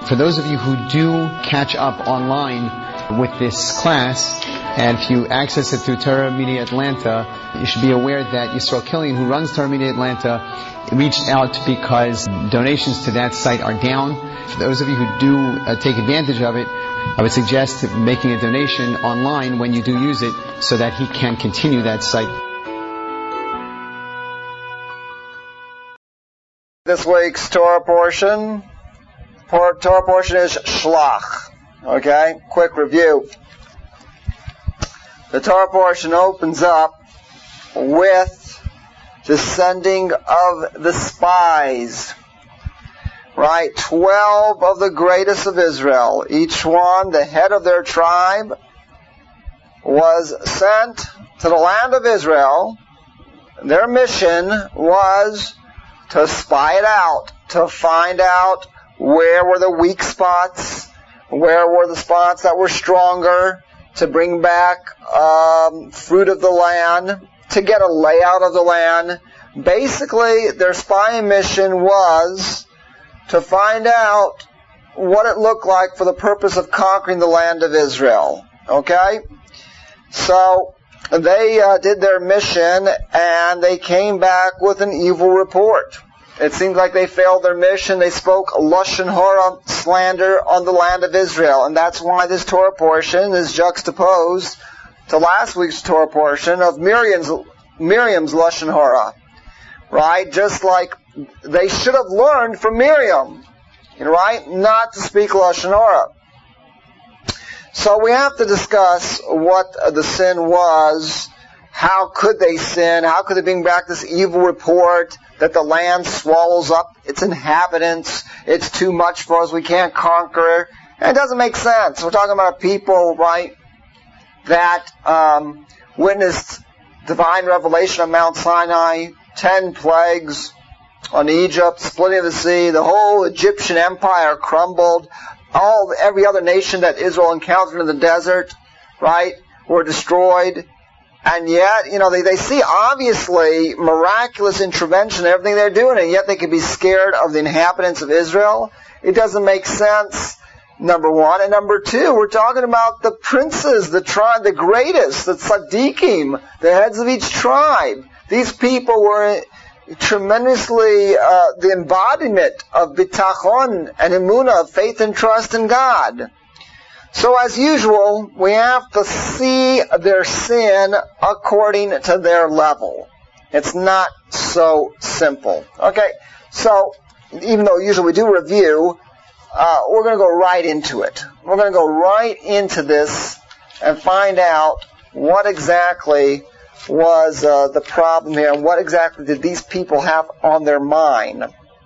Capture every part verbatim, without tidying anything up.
For those of you who do catch up online with this class, and if you access it through Torah Media Atlanta, you should be aware that Yisrael Killian, who runs Torah Media Atlanta, reached out because donations to that site are down. For those of you who do uh, take advantage of it, I would suggest making a donation online when you do use it so that he can continue that site. This week's Torah portion, Torah portion is Shlach. Okay, quick review. The Torah portion opens up with the sending of the spies. Right? Twelve of the greatest of Israel, each one the head of their tribe, was sent to the land of Israel. Their mission was to spy it out, to find out where were the weak spots, where were the spots that were stronger, to bring back um, fruit of the land, to get a layout of the land. Basically, their spying mission was to find out what it looked like for the purpose of conquering the land of Israel. Okay? So, they uh, did their mission, and they came back with an evil report. It seems like they failed their mission. They spoke Lashon Hara, slander, on the land of Israel. And that's why this Torah portion is juxtaposed to last week's Torah portion of Miriam's, Miriam's Lashon Hara. Right? Just like they should have learned from Miriam. Right? Not to speak Lashon Hara. So we have to discuss what the sin was. How could they sin? How could they bring back this evil report that the land swallows up its inhabitants? It's too much for us. We can't conquer. And it doesn't make sense. We're talking about a people, right, that um, witnessed divine revelation on Mount Sinai, ten plagues on Egypt, splitting of the sea, the whole Egyptian empire crumbled. All every other nation that Israel encountered in the desert, right, were destroyed. And yet, you know, they, they see obviously miraculous intervention in everything they're doing, and yet they could be scared of the inhabitants of Israel. It doesn't make sense, number one. And number two, we're talking about the princes, the tribe, the greatest, the tzaddikim, the heads of each tribe. These people were tremendously uh, the embodiment of bitachon and emunah, of faith and trust in God. So as usual, we have to see their sin according to their level. It's not so simple. Okay, so even though usually we do review, uh, we're going to go right into it. We're going to go right into this and find out what exactly was uh, the problem here, and what exactly did these people have on their mind.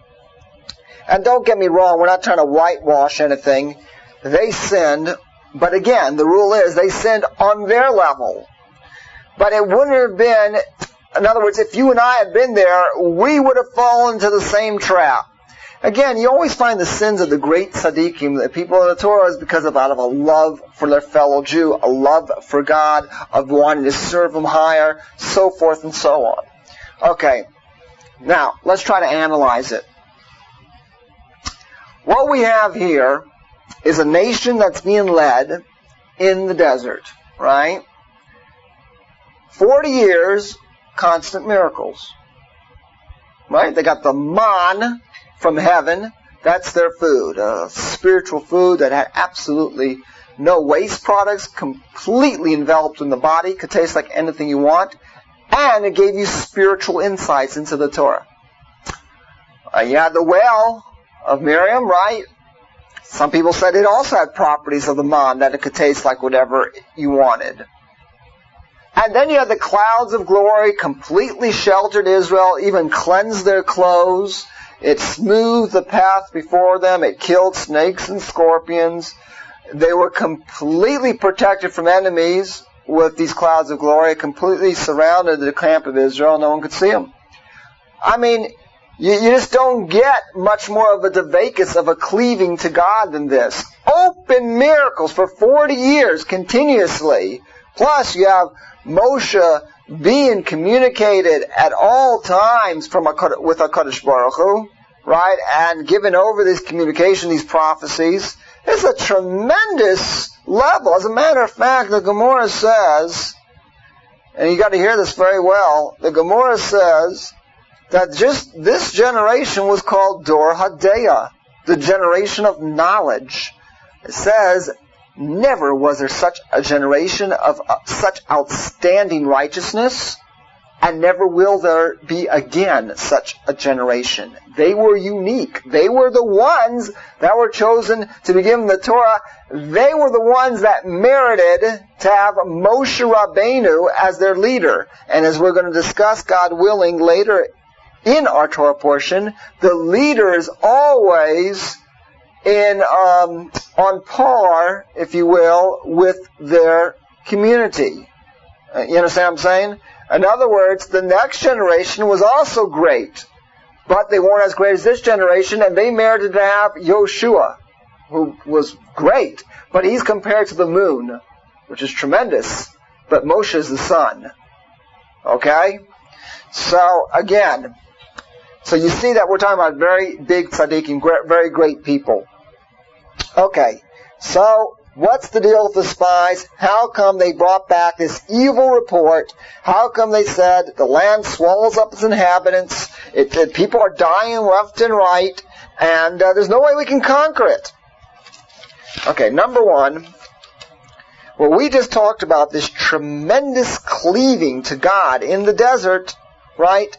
And don't get me wrong, we're not trying to whitewash anything. They sinned, but again, the rule is they sinned on their level. But it wouldn't have been, in other words, if you and I had been there, we would have fallen into the same trap. Again, you always find the sins of the great tzaddikim, the people of the Torah, is because of out of a love for their fellow Jew, a love for God, of wanting to serve Him higher, so forth and so on. Okay, now, let's try to analyze it. What we have here is a nation that's being led in the desert, right? Forty years, constant miracles. Right? They got the man from heaven. That's their food. Uh, spiritual food that had absolutely no waste products, completely enveloped in the body, could taste like anything you want, and it gave you spiritual insights into the Torah. Uh, you had the well of Miriam, right? Some people said it also had properties of the man, that it could taste like whatever you wanted. And then you had the clouds of glory, completely sheltered Israel, even cleansed their clothes. It smoothed the path before them. It killed snakes and scorpions. They were completely protected from enemies with these clouds of glory. It completely surrounded the camp of Israel. No one could see them. I mean, you, you just don't get much more of a devekis, of a cleaving to God than this. Open miracles for forty years continuously. Plus you have Moshe being communicated at all times from a, with HaKadosh Baruch Hu. right, and given over this communication, these prophecies, it's a tremendous level. As a matter of fact, the Gemara says, and you got to hear this very well, the Gemara says that just this generation was called Dor Hadeya, the generation of knowledge. It says, never was there such a generation of uh, such outstanding righteousness, and never will there be again such a generation. They were unique. They were the ones that were chosen to be given the Torah. They were the ones that merited to have Moshe Rabbeinu as their leader. And as we're going to discuss, God willing, later in our Torah portion, the leader is always in um, on par, if you will, with their community. Uh, you understand what I'm saying? In other words, the next generation was also great, but they weren't as great as this generation, and they merited to have Yoshua, who was great, but he's compared to the moon, which is tremendous, but Moshe is the sun. Okay? So, again, so you see that we're talking about very big tzaddikim, very great people. Okay, so what's the deal with the spies? How come they brought back this evil report? How come they said the land swallows up its inhabitants, it, it, people are dying left and right, and uh, there's no way we can conquer it? Okay, number one, well, we just talked about this tremendous cleaving to God in the desert, right?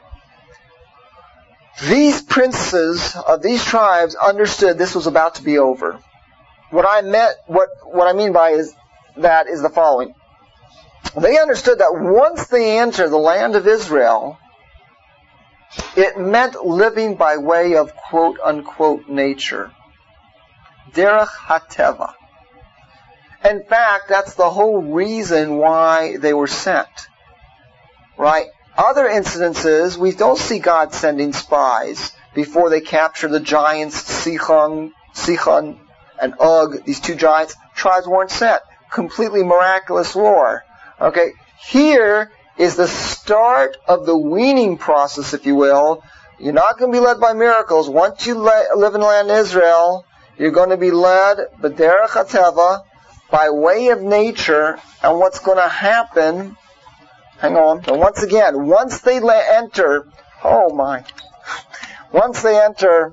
These princes of these tribes understood this was about to be over. What I meant, what, what I mean by is, that is the following. They understood that once they enter the land of Israel, it meant living by way of quote unquote nature. Derech HaTeva. In fact, that's the whole reason why they were sent. Right? Other incidences, we don't see God sending spies before they capture the giants, Sichon, Sichon and Og, these two giants. Tribes weren't sent. Completely miraculous war. Okay, here is the start of the weaning process, if you will. You're not going to be led by miracles. Once you le- live in the land of Israel, you're going to be led, b'derech hateva, by way of nature, and what's going to happen... Hang on. And once again, once they enter, oh my, once they enter,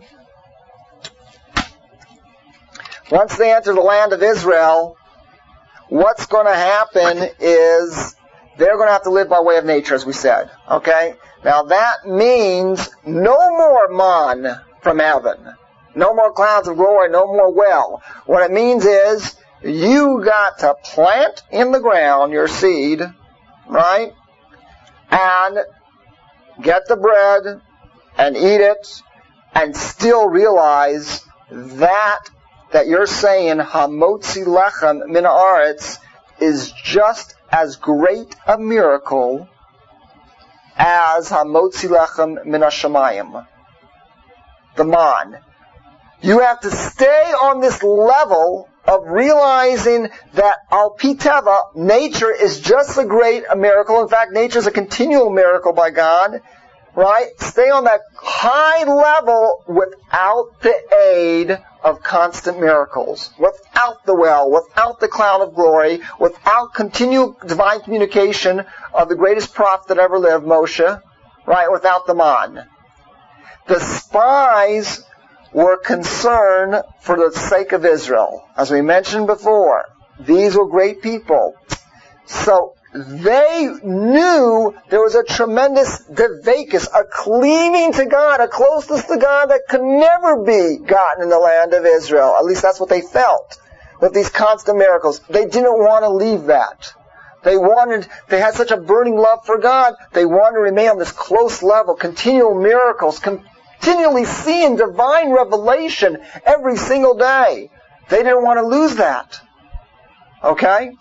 once they enter the land of Israel, what's going to happen is they're going to have to live by way of nature, as we said. Okay? Now that means no more man from heaven. No more clouds of glory, no more well. What it means is you got to plant in the ground your seed, right? And get the bread and eat it and still realize that that you're saying Hamotzi Lechem Min Haaretz is just as great a miracle as Hamotzi Lechem Min Hashamayim. The man. You have to stay on this level of realizing that al pi teva, nature is just a great a miracle. In fact, nature is a continual miracle by God, right? Stay on that high level without the aid of constant miracles, without the well, without the cloud of glory, without continual divine communication of the greatest prophet that ever lived, Moshe, right? Without the man. The spies were concerned for the sake of Israel. As we mentioned before, these were great people. So they knew there was a tremendous devakus, a cleaving to God, a closeness to God that could never be gotten in the land of Israel. At least that's what they felt with these constant miracles. They didn't want to leave that. They wanted, they had such a burning love for God, they wanted to remain on this close level, continual miracles, con- continually seeing divine revelation every single day. They didn't want to lose that. Okay?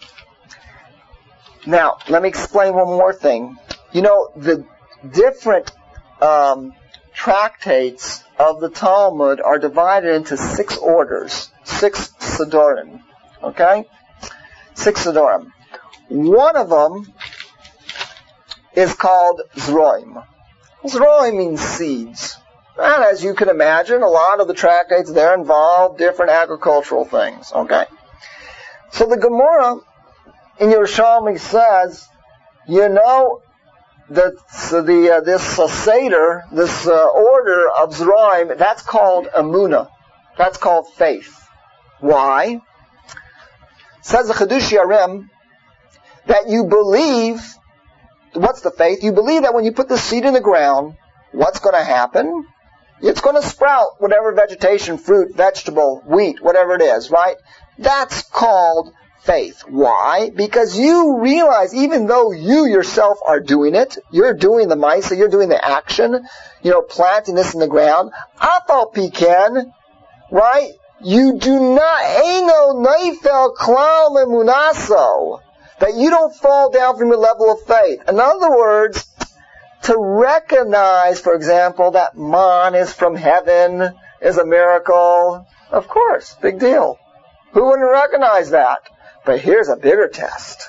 Now, let me explain one more thing. You know, the different um, tractates of the Talmud are divided into six orders, six Sidorim. Okay? Six Sidorim. One of them is called Zroim. Zroim means seeds. And as you can imagine, a lot of the tractates there involve different agricultural things. Okay? So the Gemara in Yerushalmi says, you know, that so the uh, this uh, Seder, this uh, order of Zeraim, that's called Emunah. That's called faith. Why? Says the Chidush Yarim that you believe. What's the faith? You believe that when you put the seed in the ground, what's going to happen? It's going to sprout whatever vegetation, fruit, vegetable, wheat, whatever it is, right? That's called faith. Why? Because you realize, even though you yourself are doing it, you're doing the ma'isa, you're doing the action, you know, planting this in the ground, afal piken, right? You do not, eino neifel klal emunaso, that you don't fall down from your level of faith. In other words, to recognize, for example, that man is from heaven is a miracle. Of course, big deal. Who wouldn't recognize that? But here's a bigger test.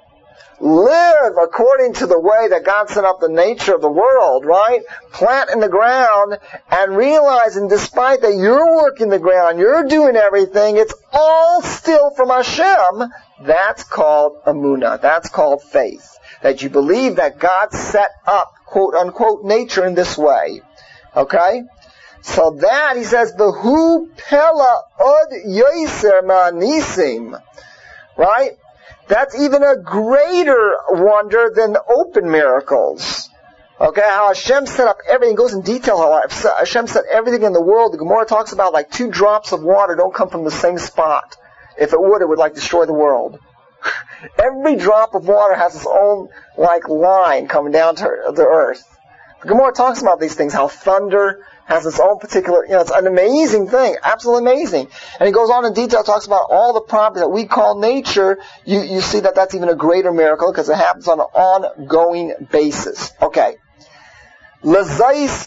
Live according to the way that God set up the nature of the world, right? Plant in the ground and realizing despite that you're working the ground, you're doing everything, it's all still from Hashem. That's called Emunah. That's called faith. That you believe that God set up, quote unquote, nature in this way. Okay? So that, he says, Behu Pela Od Yoser Ma'nisim. Right? That's even a greater wonder than open miracles. Okay, how Hashem set up everything, goes in detail how Hashem set everything in the world. The Gemara talks about like two drops of water don't come from the same spot. If it would, it would like destroy the world. Every drop of water has its own like line coming down to the earth. The Gemara talks about these things, how thunder has its own particular, you know, it's an amazing thing, absolutely amazing. And he goes on in detail, talks about all the properties that we call nature. You, you see that that's even a greater miracle because it happens on an ongoing basis. Okay. Therefore,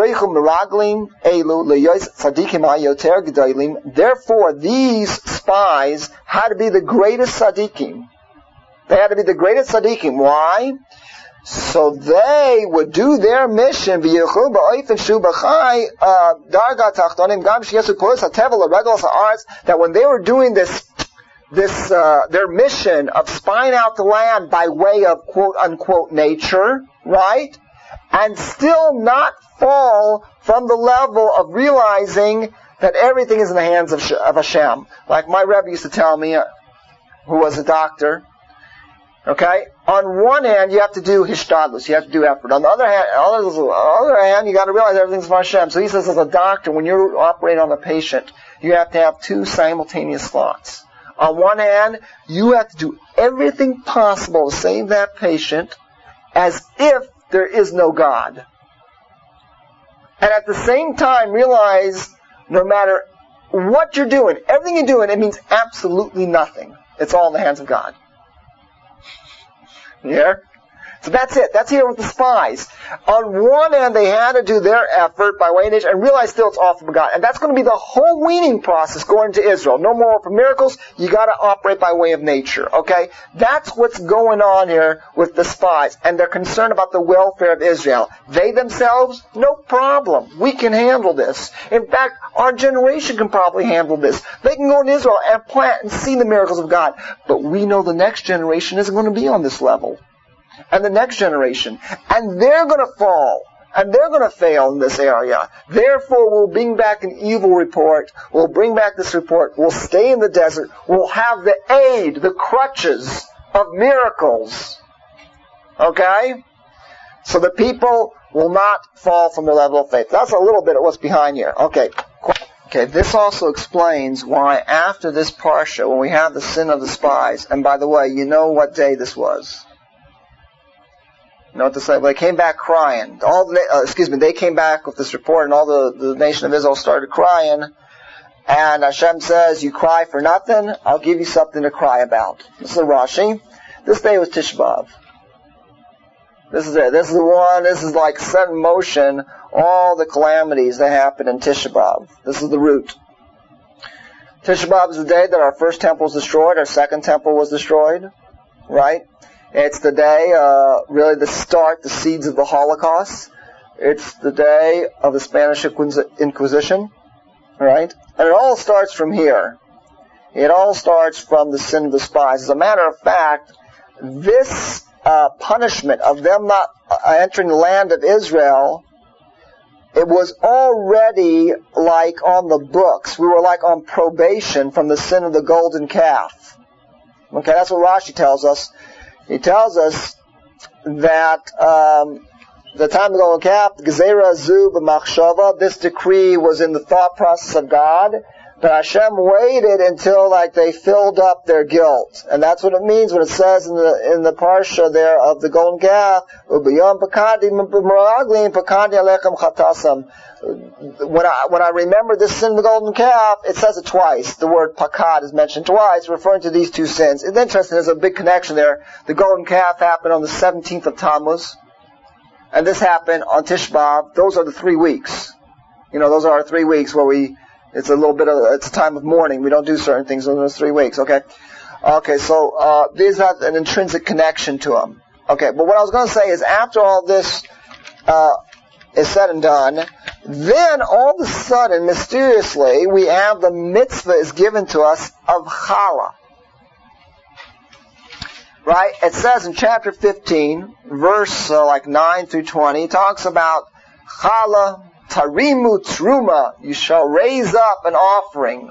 these spies had to be the greatest tzaddikim. They had to be the greatest tzaddikim. Why? So they would do their mission, uh, that when they were doing this, this, uh, their mission of spying out the land by way of quote unquote nature, right? And still not fall from the level of realizing that everything is in the hands of, of Hashem. Like my Rebbe used to tell me, uh, who was a doctor, okay? On one hand, you have to do hishtadlus, you have to do effort. On the other hand, on the other hand, you got to realize everything's from Hashem. So he says, as a doctor, when you're operating on a patient, you have to have two simultaneous thoughts. On one hand, you have to do everything possible to save that patient as if there is no God. And at the same time, realize no matter what you're doing, everything you're doing, it means absolutely nothing. It's all in the hands of God. Yeah? So that's it. That's here with the spies. On one hand, they had to do their effort by way of nature and realize still it's all from God. And that's going to be the whole weaning process going to Israel. No more open miracles. You got to operate by way of nature. Okay? That's what's going on here with the spies. And they're concerned about the welfare of Israel. They themselves, no problem. We can handle this. In fact, our generation can probably handle this. They can go in Israel and plant and see the miracles of God. But we know the next generation isn't going to be on this level. And the next generation. And they're going to fall. And they're going to fail in this area. Therefore, we'll bring back an evil report. We'll bring back this report. We'll stay in the desert. We'll have the aid, the crutches of miracles. Okay? So the people will not fall from the level of faith. That's a little bit of what's behind here. Okay. Okay, this also explains why after this parsha, when we have the sin of the spies, and by the way, you know what day this was. You know what to say? Well, they came back crying. All the, uh, excuse me, they came back with this report, and all the, the nation of Israel started crying. And Hashem says, "You cry for nothing. I'll give you something to cry about." This is a Rashi. This day was Tisha B'Av. This is it. This is the one. This is like set in motion all the calamities that happened in Tisha B'Av. This is the root. Tisha B'Av is the day that our first temple was destroyed. Our second temple was destroyed. Right? It's the day, uh, really the start, the seeds of the Holocaust. It's the day of the Spanish Inquisition, right? And it all starts from here. It all starts from the sin of the spies. As a matter of fact, this uh, punishment of them not uh, entering the land of Israel, it was already like on the books. We were like on probation from the sin of the golden calf. Okay, that's what Rashi tells us. He tells us that um, the time of the golden calf, Gezerah Zu b'machshava, this decree was in the thought process of God, but Hashem waited until like they filled up their guilt, and that's what it means when it says in the in the parsha there of the golden calf, Ubiyom pakadi b'meraglim pakadi alechem chatasam. When I when I remember this sin of the golden calf, it says it twice. The word pakad is mentioned twice, referring to these two sins. It's interesting. There's a big connection there. The golden calf happened on the seventeenth of Tammuz, and this happened on Tisha B'Av. Those are the three weeks. You know, those are our three weeks where we. It's a little bit of, it's a time of mourning. We don't do certain things in those three weeks, okay? Okay, so, uh, these have an intrinsic connection to them. Okay, but what I was going to say is after all this, uh, is said and done, then all of a sudden, mysteriously, we have the mitzvah is given to us of challah. Right? It says in chapter fifteen, verse uh, like nine through twenty, it talks about challah, Tarimu Truma, you shall raise up an offering.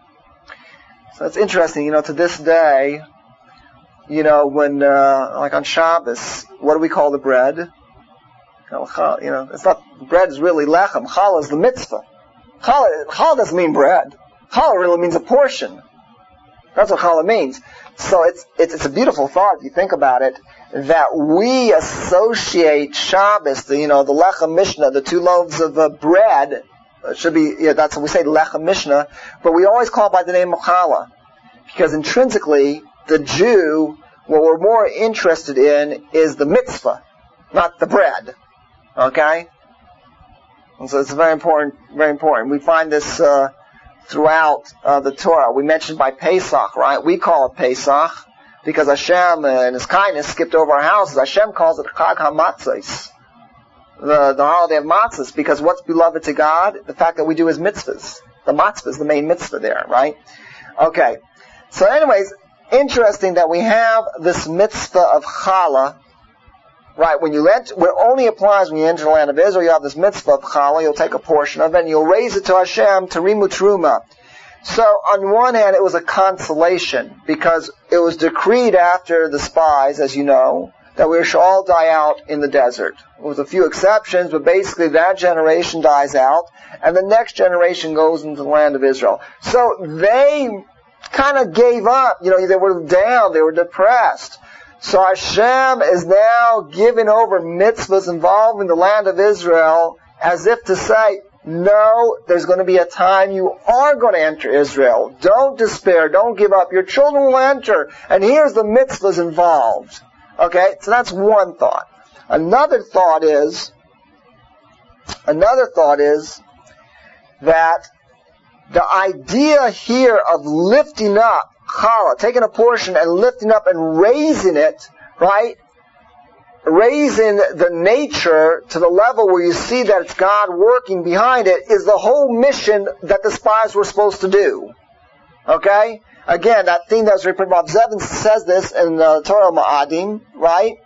So it's interesting, you know, to this day, you know, when, uh, like on Shabbos, what do we call the bread? You know, it's not, bread is really lechem. Challah is the mitzvah. Challah, challah doesn't mean bread. Challah really means a portion. That's what challah means. So it's, it's, it's a beautiful thought if you think about it, that we associate Shabbos, the, you know, the Lechem Mishnah, the two loaves of uh, bread, it should be, yeah, that's what we say, Lechem Mishnah, but we always call it by the name of challah. Because intrinsically, the Jew, what we're more interested in is the mitzvah, not the bread. Okay? And so it's very important, very important. We find this, uh, throughout uh, the Torah. We mentioned by Pesach, right? We call it Pesach because Hashem, uh, in His kindness, skipped over our houses. Hashem calls it Chag HaMatzos, the, the holiday of matzahs, because what's beloved to God? The fact that we do His mitzvahs. The matzvah is the main mitzvah there, right? Okay. So anyways, interesting that we have this mitzvah of challah. Right, when you enter, it only applies when you enter the land of Israel. You have this mitzvah of challah. You'll take a portion of it and you'll raise it to Hashem, Tarimu Truma. So, on one hand, it was a consolation because it was decreed after the spies, as you know, that we should all die out in the desert. With a few exceptions, but basically that generation dies out and the next generation goes into the land of Israel. So, they kind of gave up. You know, they were down. They were depressed. So Hashem is now giving over mitzvahs involving the land of Israel as if to say, no, there's going to be a time you are going to enter Israel. Don't despair. Don't give up. Your children will enter. And here's the mitzvahs involved. Okay, so that's one thought. Another thought is, another thought is that the idea here of lifting up challah, taking a portion and lifting up and raising it, right? Raising the nature to the level where you see that it's God working behind it is the whole mission that the spies were supposed to do. Okay? Again, that thing that was repeated by Zevin says this in the Torah Ma'adim, right?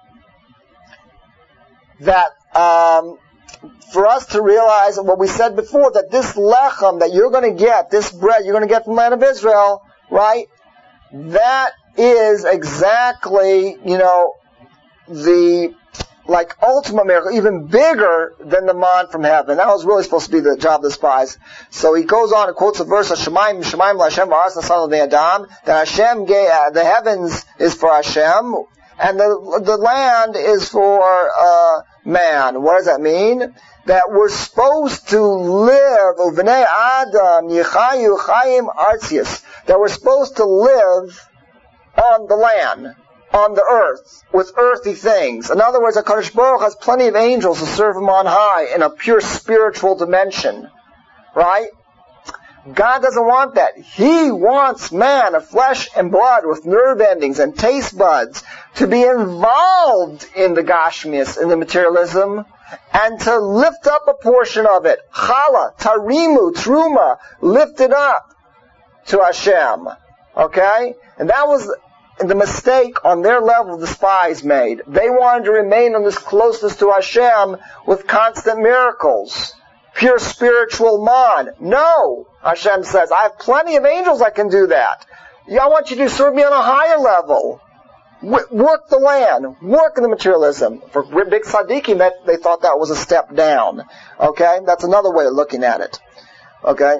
That um, for us to realize what we said before, that this lechem that you're going to get, this bread you're going to get from the land of Israel, right? That is exactly, you know, the, like, ultimate miracle, even bigger than the man from heaven. That was really supposed to be the job of the spies. So he goes on and quotes a verse, Shemaim, Shemaim LaHashem, V'aras Nasan L'Adam, that Hashem gave, uh, the heavens is for Hashem, and the, the land is for, uh, man. What does that mean? That we're supposed to live, Uvnei Adam, Yichayu Chayim Artzius, that we're supposed to live on the land, on the earth, with earthy things. In other words, HaKadosh Baruch has plenty of angels to serve Him on high in a pure spiritual dimension. Right? God doesn't want that. He wants man of flesh and blood with nerve endings and taste buds to be involved in the Gashmias, in the materialism, and to lift up a portion of it. Chala, tarimu, truma, lift it up to Hashem. Okay? And that was the mistake on their level the spies made. They wanted to remain on this closeness to Hashem with constant miracles. Pure spiritual man. No! Hashem says, I have plenty of angels that can do that. Yeah, I want you to serve me on a higher level. Work the land. Work in the materialism. For big tzaddikim, that, they thought that was a step down. Okay? That's another way of looking at it. Okay?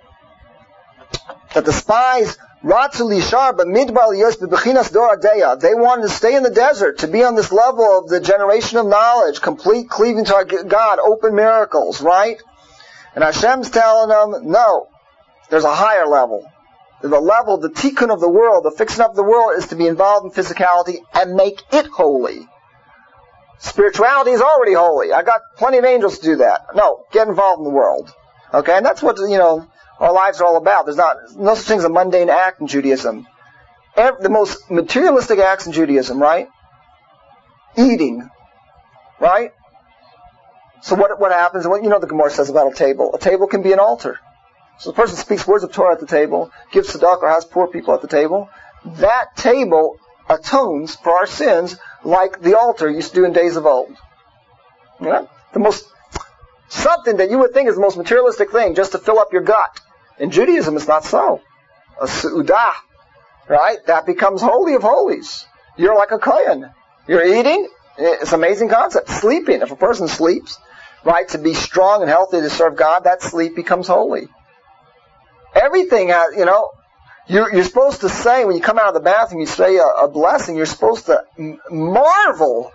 That the spies, Ratzu lishar b'midbar liyos b'bechinas dor adeya. They wanted to stay in the desert, to be on this level of the generation of knowledge, complete cleaving to our God, open miracles, right? And Hashem's telling them, no, there's a higher level. The level, the tikkun of the world, the fixing up of the world is to be involved in physicality and make it holy. Spirituality is already holy. I got plenty of angels to do that. No, get involved in the world. Okay, and that's what, you know, our lives are all about. There's not no such thing as a mundane act in Judaism. Every, the most materialistic acts in Judaism, right? Eating, right? So what what happens? What you know the Gemara says about a table. A table can be an altar. So the person speaks words of Torah at the table, gives tzedakah, or has poor people at the table. That table atones for our sins like the altar used to do in days of old. Yeah? The most something that you would think is the most materialistic thing, just to fill up your gut. In Judaism, it's not so. A su'udah, right? That becomes holy of holies. You're like a kohen. You're eating. It's an amazing concept. Sleeping. If a person sleeps, right, to be strong and healthy to serve God, that sleep becomes holy. Everything has, you know, you're, you're supposed to say, when you come out of the bathroom, you say a, a blessing, you're supposed to m- marvel.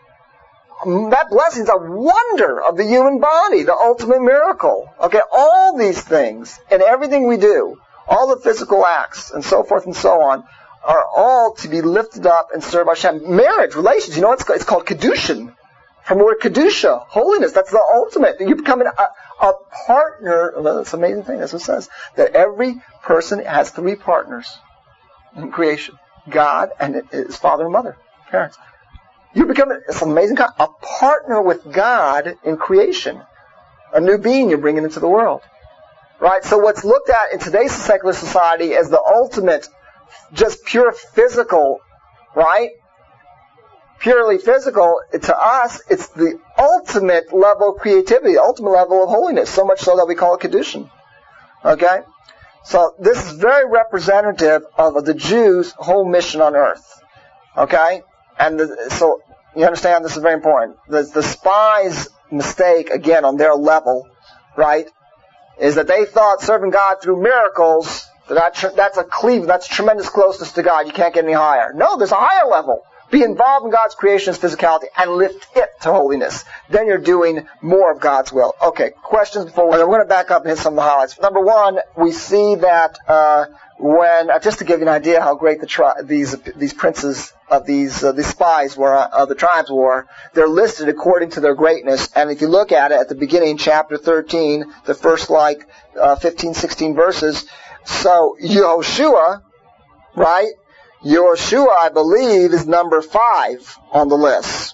That blessing is a wonder of the human body, the ultimate miracle. Okay, all these things and everything we do, all the physical acts and so forth and so on, are all to be lifted up and serve Hashem. Marriage, relations, you know, it's, it's called Kedushin. From the word Kedusha, holiness, that's the ultimate. You become an, a, a partner. Well, that's an amazing thing, that's what it says. That every person has three partners in creation. God and his father and mother, parents. You become, it's an amazing, a partner with God in creation. A new being you're bringing into the world. Right? So what's looked at in today's secular society as the ultimate, just pure physical, right? Purely physical, to us, it's the ultimate level of creativity, the ultimate level of holiness, so much so that we call it Kedushin. Okay? So this is very representative of the Jews' whole mission on earth. Okay? And the, so, you understand, this is very important. The, the spies' mistake, again, on their level, right, is that they thought serving God through miracles, that that's a cleave, that's tremendous closeness to God. You can't get any higher. No, there's a higher level. Be involved in God's creation as physicality and lift it to holiness. Then you're doing more of God's will. Okay, questions before we... We're going to back up and hit some of the highlights. Number one, we see that uh, when... Uh, just to give you an idea how great the tri- these these princes of these uh, these spies were, uh, of the tribes were, they're listed according to their greatness. And if you look at it at the beginning, chapter thirteen, the first like uh, fifteen, sixteen verses, so Yehoshua, right? Yehoshua, I believe, is number five on the list.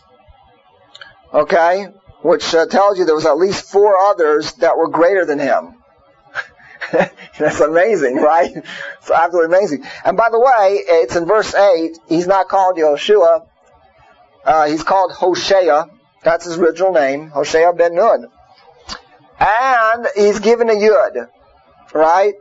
Okay? Which uh, tells you there was at least four others that were greater than him. That's amazing, right? It's absolutely amazing. And by the way, it's in verse eight. He's not called Yehoshua. Uh, he's called Hosea. That's his original name. Hosea ben Nun. And he's given a Yud. Right?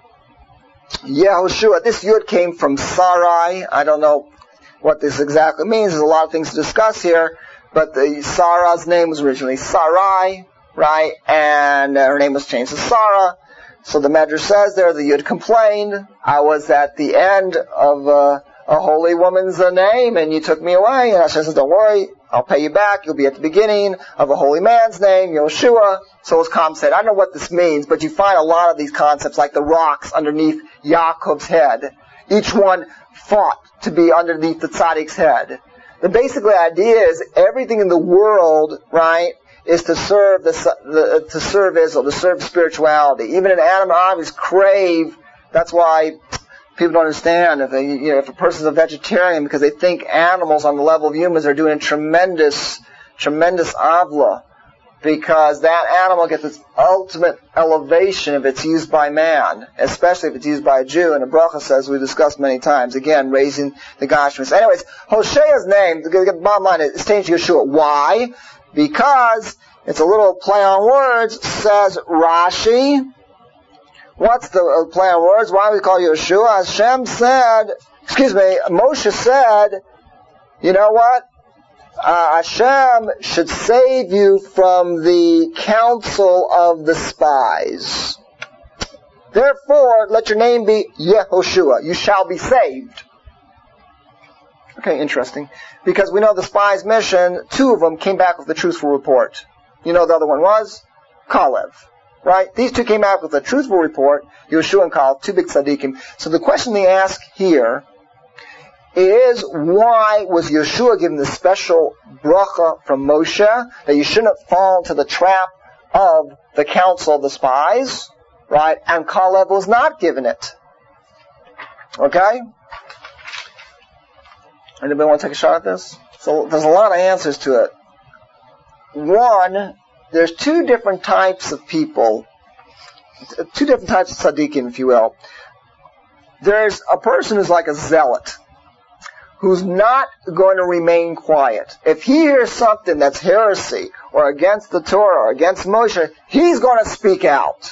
Yehoshua, this Yud came from Sarai. I don't know what this exactly means. There's a lot of things to discuss here. But the Sarah's name was originally Sarai, right? And her name was changed to Sarah. So the Medrash says there, the Yud complained, I was at the end of uh, a holy woman's uh, name, and you took me away. And Hashem says, don't worry, I'll pay you back. You'll be at the beginning of a holy man's name, Yehoshua. So as Kam said, I don't know what this means, but you find a lot of these concepts, like the rocks underneath Yaakov's head. Each one fought to be underneath the tzaddik's head. The basic idea is everything in the world, right, is to serve the, the to serve Israel, to serve spirituality. Even in animal objects crave. That's why people don't understand if they, you know, if a person's a vegetarian because they think animals on the level of humans are doing tremendous, tremendous avla, because that animal gets its ultimate elevation if it's used by man, especially if it's used by a Jew. And the bracha says, we discussed many times, again, raising the Gashmis. Anyways, Hoshea's name, the bottom line is changed to Yeshua. Why? Because it's a little play on words, says Rashi. What's the play on words? Why do we call Yeshua? Hashem said, excuse me, Moshe said, you know what? Uh, Hashem should save you from the counsel of the spies. Therefore, let your name be Yehoshua. You shall be saved. Okay, interesting. Because we know the spies' mission, two of them came back with the truthful report. You know the other one was? Kalev. Right? These two came back with a truthful report, Yeshua and Kalev, two big tzaddikim. So the question they ask here is, why was Yeshua given the special bracha from Moshe that you shouldn't fall into the trap of the council of the spies, right? And Kalev was not given it. Okay? Anybody want to take a shot at this? So there's a lot of answers to it. One, there's two different types of people, two different types of tzaddikim, if you will. There's a person who's like a zealot, who's not going to remain quiet. If he hears something that's heresy, or against the Torah, or against Moshe, he's going to speak out.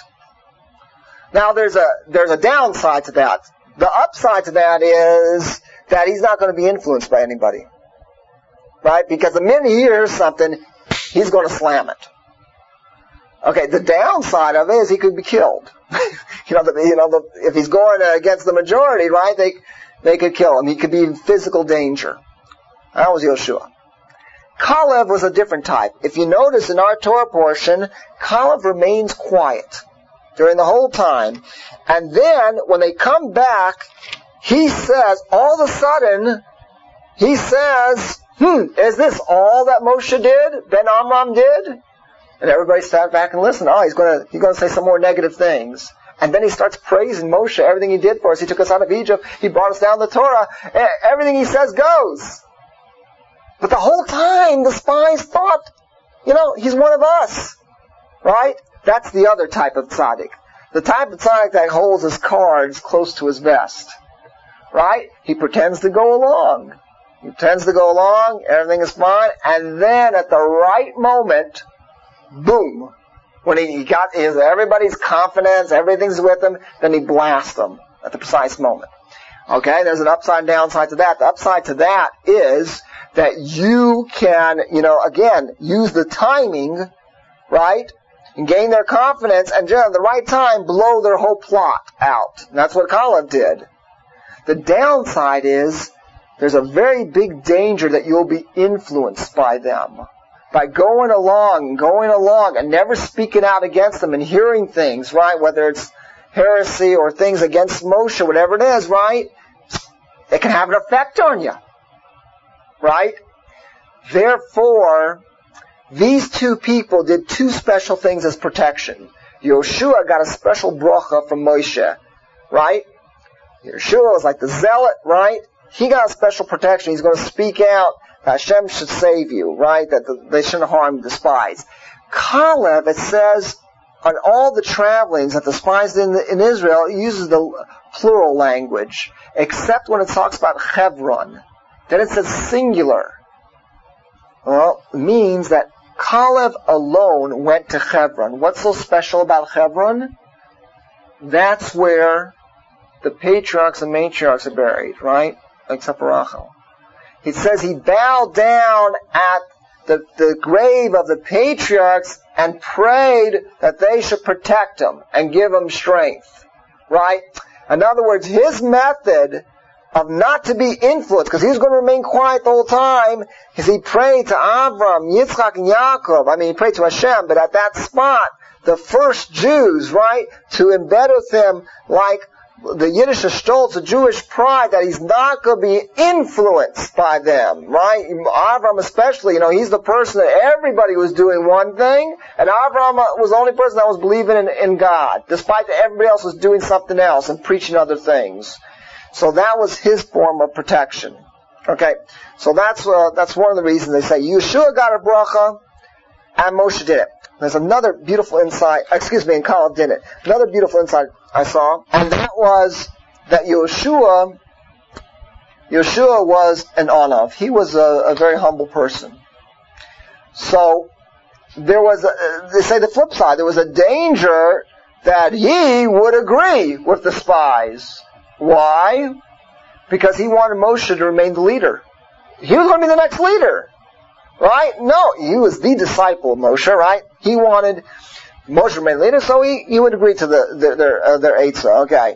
Now there's a, there's a downside to that. The upside to that is that he's not going to be influenced by anybody. Right? Because the minute he hears something, he's going to slam it. Okay, the downside of it is he could be killed. you know, the, you know, the, if he's going against the majority, right, they, they could kill him. He could be in physical danger. That was Yeshua. Kalev was a different type. If you notice in our Torah portion, Kalev remains quiet during the whole time. And then, when they come back, he says, all of a sudden, he says, hmm, is this all that Moshe did? Ben Amram did? And everybody sat back and listened. Oh, he's going to he's going to say some more negative things. And then he starts praising Moshe, everything he did for us. He took us out of Egypt. He brought us down the Torah. Everything he says goes. But the whole time, the spies thought, you know, he's one of us. Right? That's the other type of tzaddik. The type of tzaddik that holds his cards close to his vest. Right? He pretends to go along. He pretends to go along, everything is fine, and then at the right moment, boom, when he, he got his, everybody's confidence, everything's with him, then he blasts them at the precise moment. Okay, there's an upside and downside to that. The upside to that is that you can, you know, again, use the timing, right, and gain their confidence, and at the right time, blow their whole plot out. And that's what Kalev did. The downside is, there's a very big danger that you'll be influenced by them. By going along, going along, and never speaking out against them and hearing things, right? Whether it's heresy or things against Moshe, whatever it is, right? It can have an effect on you. Right? Therefore, these two people did two special things as protection. Yeshua got a special bracha from Moshe. Right? Yeshua was like the zealot, right? He got a special protection. He's going to speak out that Hashem should save you, right? That the, they shouldn't harm the spies. Kalev, it says, on all the travelings that the spies did in, in Israel, it uses the plural language, except when it talks about Hebron. Then it says singular. Well, it means that Kalev alone went to Hebron. What's so special about Hebron? That's where the patriarchs and matriarchs are buried, right? Except for Rachel. He says he bowed down at the, the grave of the patriarchs and prayed that they should protect him and give him strength. Right? In other words, his method of not to be influenced, because he was going to remain quiet the whole time, is he prayed to Avram, Yitzchak, and Yaakov. I mean, he prayed to Hashem, but at that spot, the first Jews, right, to embed with him like the Yiddish stolz, the Jewish pride, that he's not going to be influenced by them, right? Avram especially, you know, he's the person that everybody was doing one thing, and Avram was the only person that was believing in, in God, despite that everybody else was doing something else and preaching other things. So that was his form of protection. Okay, so that's uh, that's one of the reasons they say Yeshua got a bracha, and Moshe did it. there's another beautiful insight, excuse me, in Kalev Dinit, another beautiful insight I saw, and that was that Yeshua, Yeshua was an Onav. He was a, a very humble person. So, there was, a, they say the flip side, there was a danger that he would agree with the spies. Why? Because he wanted Moshe to remain the leader. He was going to be the next leader. Right? No, he was the disciple of Moshe, right? He wanted Moshe to remain the leader, so he, he would agree to the, their, their, uh, their eitzah. Okay.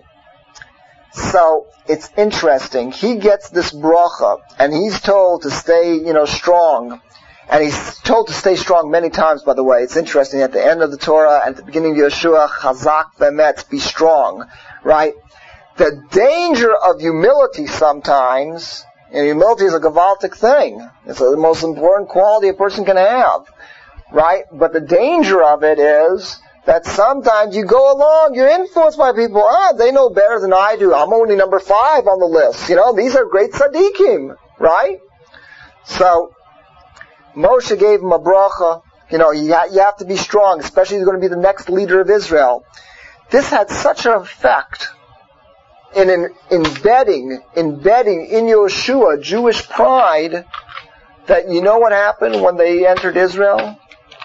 So, it's interesting. He gets this bracha, and he's told to stay, you know, strong. And he's told to stay strong many times, by the way. It's interesting. At the end of the Torah, and at the beginning of Yeshua, chazak v'emet, be strong. Right? The danger of humility sometimes, and humility is a gavaltic thing. It's the most important quality a person can have. Right? But the danger of it is that sometimes you go along, you're influenced by people. Ah, they know better than I do. I'm only number five on the list. You know, these are great tzaddikim. Right? So, Moshe gave him a bracha. You know, you, ha- you have to be strong, especially if you're going to be the next leader of Israel. This had such an effect in, in embedding, embedding in Yeshua Jewish pride that you know what happened when they entered Israel?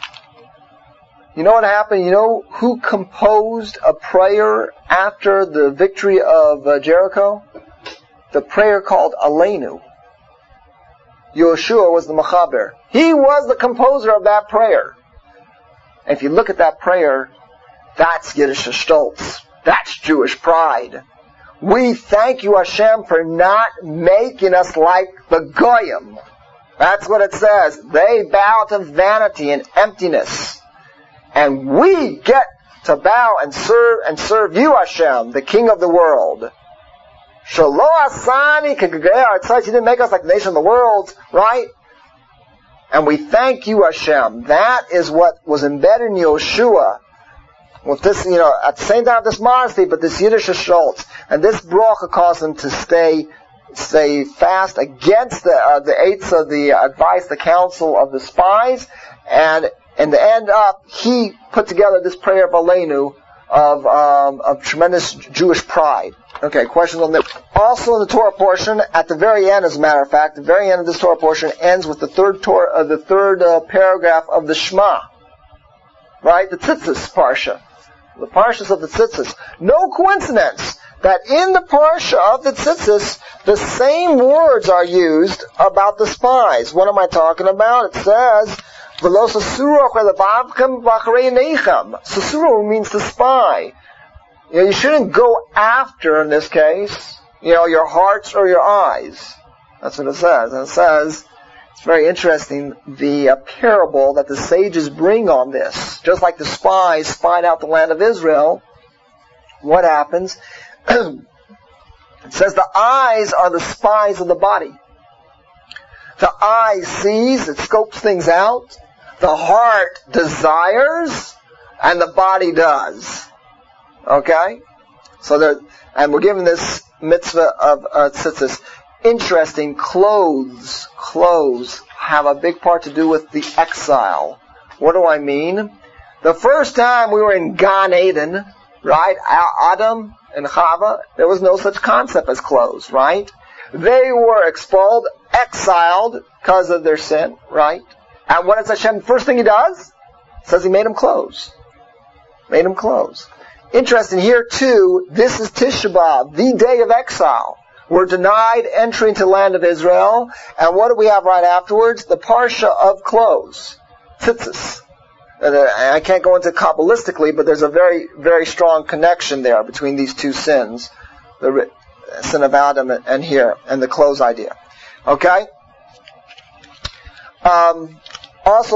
You know what happened? You know who composed a prayer after the victory of uh, Jericho? The prayer called Aleinu. Yeshua was the Mechaber. He was the composer of that prayer. And if you look at that prayer, that's Yiddish Stolz. That's Jewish pride. We thank you, Hashem, for not making us like the Goyim. That's what it says. They bow to vanity and emptiness. And we get to bow and serve and serve you, Hashem, the King of the world. Shelo asani k'gegei ha'aretz, you didn't make us like the nation of the world, right? And we thank you, Hashem. That is what was embedded in Yeshua. With this, you know, at the same time, this modesty, but this Yiddish Schultz. And this bracha caused him to stay, stay fast against the, uh, the eights of the advice, the counsel of the spies. And in the end up, he put together this prayer of Aleinu, of, um, of tremendous Jewish pride. Okay, questions on this. Also in the Torah portion, at the very end, as a matter of fact, the very end of this Torah portion ends with the third Torah, uh, the third uh, paragraph of the Shema. Right? The Tzitzis Parsha. The Parshas of the Tzitzis. No coincidence that in the Parsha of the Tzitzis, the same words are used about the spies. What am I talking about? It says, V'lo sasuru achar levavchem v'acharei einechem. Sasuru means to spy. You know, you shouldn't go after, in this case, you know, your hearts or your eyes. That's what it says. And it says, it's very interesting, the uh, parable that the sages bring on this. Just like the spies spied out the land of Israel, what happens? It says the eyes are the spies of the body. The eye sees, it scopes things out. The heart desires, and the body does. Okay? So there, and we're given this mitzvah of uh, tzitzis. Interesting, clothes, clothes have a big part to do with the exile. What do I mean? The first time we were in Gan Eden, right? Adam and Chava, there was no such concept as clothes, right? They were expelled, exiled because of their sin, right? And what is Hashem? First thing He does? Says He made them clothes. Made them clothes. Interesting here too, this is Tisha B'Av, the day of exile. We're denied entry into the land of Israel, and what do we have right afterwards? The Parsha of clothes. Tzitzis. And I can't go into Kabbalistically, but there's a very, very strong connection there between these two sins. The sin of Adam and here, and the clothes idea. Okay? Um, also,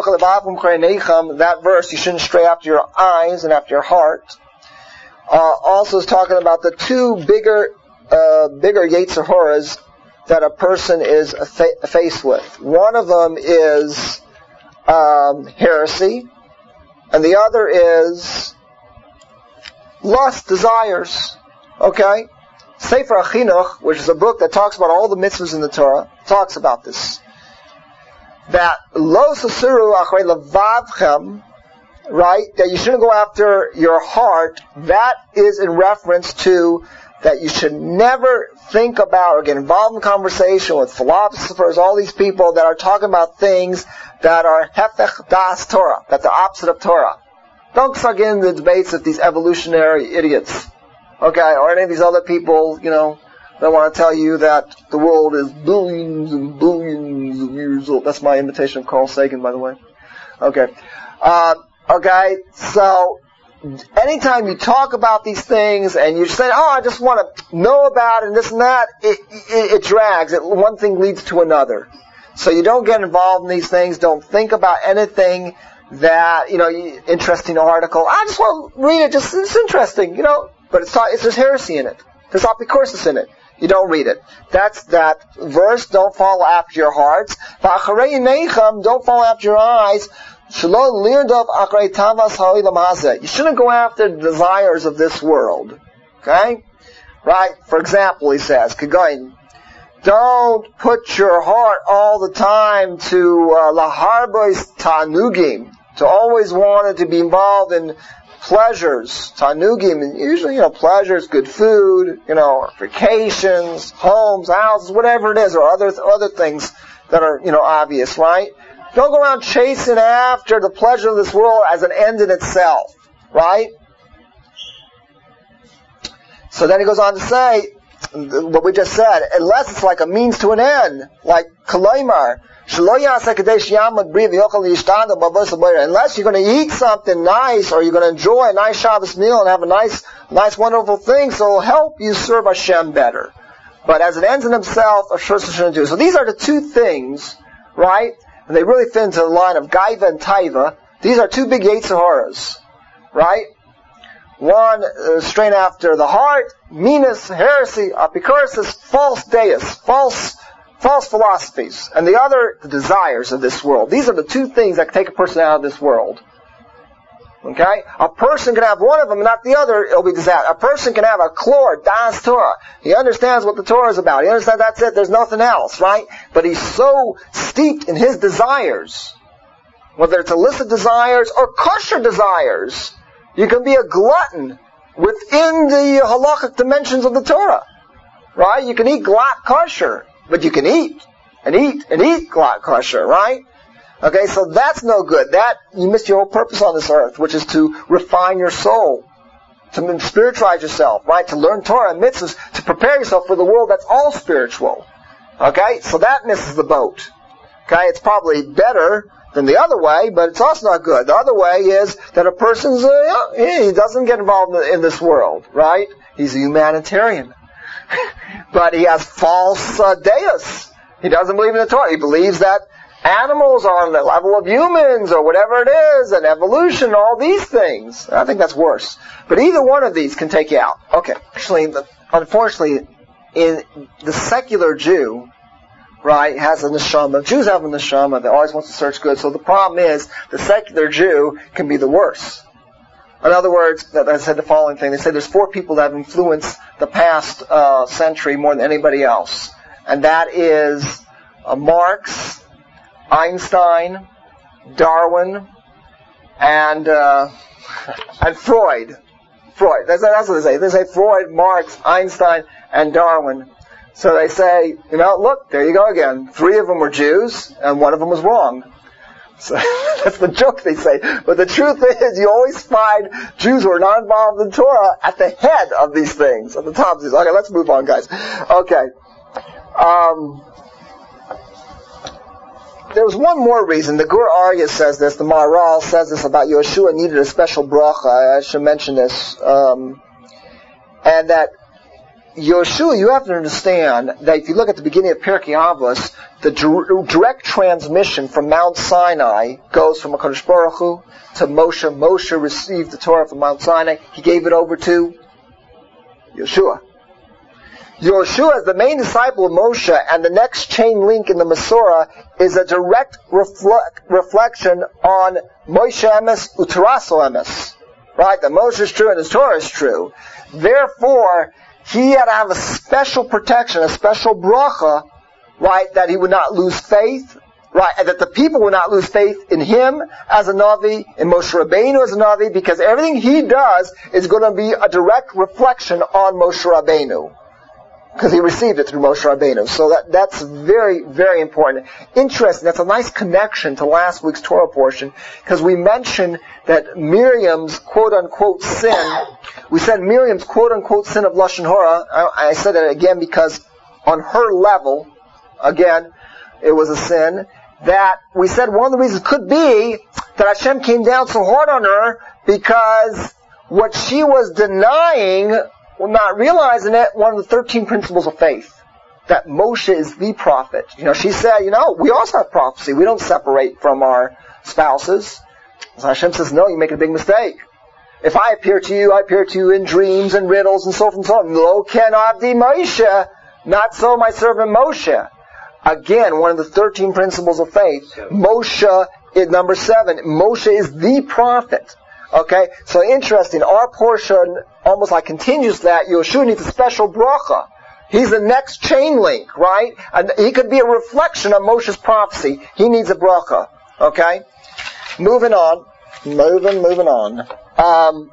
that verse, you shouldn't stray after your eyes and after your heart. Uh, also is talking about the two bigger, uh, bigger Yetzer Horas that a person is fa- faced with. One of them is um, heresy, and the other is lust, desires. Okay? Sefer HaChinuch, which is a book that talks about all the mitzvahs in the Torah, talks about this. That lo sasuru achrei levavchem, right, that you shouldn't go after your heart, that is in reference to that you should never think about or get involved in conversation with philosophers, all these people that are talking about things that are hefech das Torah, that the opposite of Torah. Don't start getting into debates with these evolutionary idiots, okay, or any of these other people, you know, that want to tell you that the world is billions and billions of years old. That's my imitation of Carl Sagan, by the way. Okay. Uh, okay, so anytime you talk about these things and you say, oh, I just want to know about it and this and that, it, it, it drags. It, one thing leads to another. So you don't get involved in these things. Don't think about anything that, you know, interesting article. I just want to read it. Just, it's interesting, you know. But it's, it's there's heresy in it. There's apikoursis in it. You don't read it. That's that verse, don't follow after your hearts. Don't follow after your eyes. You shouldn't go after the desires of this world. Okay? Right? For example, he says, don't put your heart all the time to laharbois tanugim, to always want to be involved in pleasures, tanugim, and usually, you know, pleasures, good food, you know, vacations, homes, houses, whatever it is, or other other things that are, you know, obvious, right? Don't go around chasing after the pleasure of this world as an end in itself, right? So then he goes on to say, what we just said, unless it's like a means to an end, like kalaymar, unless you're going to eat something nice, or you're going to enjoy a nice Shabbos meal and have a nice, nice, wonderful thing, so it'll help you serve Hashem better. But as it ends in himself, a shouldn't shouldn't do. So these are the two things, right? And they really fit into the line of Gaiva and Taiva. These are two big Yetzer Haras, right? One uh, straight after the heart, meanness, heresy, apikoursis, false deus, false false philosophies, and the other, the desires of this world. These are the two things that take a person out of this world. Okay? A person can have one of them and not the other, it'll be disaster. A person can have a klor, das Torah. He understands what the Torah is about. He understands that's it, there's nothing else, right? But he's so steeped in his desires, whether it's illicit desires or kosher desires. You can be a glutton within the halachic dimensions of the Torah. Right? You can eat glat kosher. But you can eat, and eat, and eat glat kosher, right? Okay, so that's no good. That, you missed your whole purpose on this earth, which is to refine your soul, to spiritualize yourself, right? To learn Torah and mitzvahs, to prepare yourself for the world that's all spiritual. Okay, so that misses the boat. Okay, it's probably better than the other way, but it's also not good. The other way is that a person's, uh, he doesn't get involved in this world, right? He's a humanitarian. But he has false uh, deus. He doesn't believe in the Torah. He believes that animals are on the level of humans or whatever it is, and evolution, all these things. I think that's worse. But either one of these can take you out. Okay. Actually, unfortunately, in the secular Jew, right, has a neshama. Jews have a neshama that always wants to search good. So the problem is, the secular Jew can be the worst. In other words, I said the following thing. They say there's four people that have influenced the past uh, century more than anybody else. And that is uh, Marx, Einstein, Darwin, and uh, and Freud. Freud. That's, that's what they say. They say Freud, Marx, Einstein, and Darwin. So they say, you know, look, there you go again. Three of them were Jews, and one of them was wrong. So that's the joke they say. But the truth is, you always find Jews who are not involved in Torah at the head of these things, at the top of these. Okay, let's move on, guys. Okay. Um, there was one more reason. The Gur Arya says this. The Maharal says this about Yeshua needed a special bracha. I should mention this. Um, and that Yeshua, you have to understand that if you look at the beginning of Pirkei Avos, the direct transmission from Mount Sinai goes from HaKadosh Baruch Hu to Moshe. Moshe received the Torah from Mount Sinai. He gave it over to Yeshua. Yeshua, as the main disciple of Moshe, and the next chain link in the Masorah, is a direct reflect, reflection on Moshe Emes Utaraso Emes. Right? That Moshe is true and his Torah is true. Therefore, he had to have a special protection, a special bracha, right, that he would not lose faith, Right, and that the people will not lose faith in him as a Navi, in Moshe Rabbeinu as a Navi, because everything he does is going to be a direct reflection on Moshe Rabbeinu. Because he received it through Moshe Rabbeinu. So that, that's very, very important. Interesting, that's a nice connection to last week's Torah portion, because we mentioned that Miriam's quote-unquote sin, we said Miriam's quote-unquote sin of Lashon Hora, I, I said it again because on her level, again, it was a sin, that we said one of the reasons could be that Hashem came down so hard on her because what she was denying, well, not realizing it, one of the thirteen principles of faith, that Moshe is the prophet. You know, she said, you know, we also have prophecy. We don't separate from our spouses. So Hashem says, no, you make a big mistake. If I appear to you, I appear to you in dreams and riddles and so forth and so on. Lo ken avdi Moshe, not so my servant Moshe. Again, one of the thirteen principles of faith. Moshe is number seven. Moshe is the prophet. Okay? So interesting. Our portion almost like continues that. Yeshua needs a special bracha. He's the next chain link, right? And he could be a reflection of Moshe's prophecy. He needs a bracha. Okay? Moving on. Moving, moving on. Um,